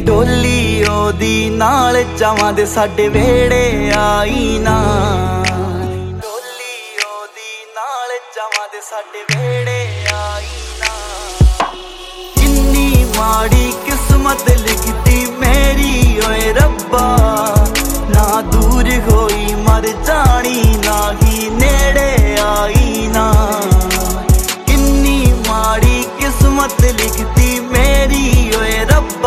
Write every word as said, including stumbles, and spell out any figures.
ਡੋਲੀ ਉਹਦੀ ਨਾਲ ਜਾਵਾਂ ਦੇ ਸਾਡੇ ਵਿਹੜੇ ਆਈ ਨਾ, ਡੋਲੀ ਉਹਦੀ ਨਾਲ ਜਾਵਾਂ ਦੇ ਸਾਡੇ ਵਿਹੜੇ ਆਈ ਨਾ। ਕਿੰਨੀ ਮਾੜੀ ਕਿਸਮਤ ਲਿਖੀ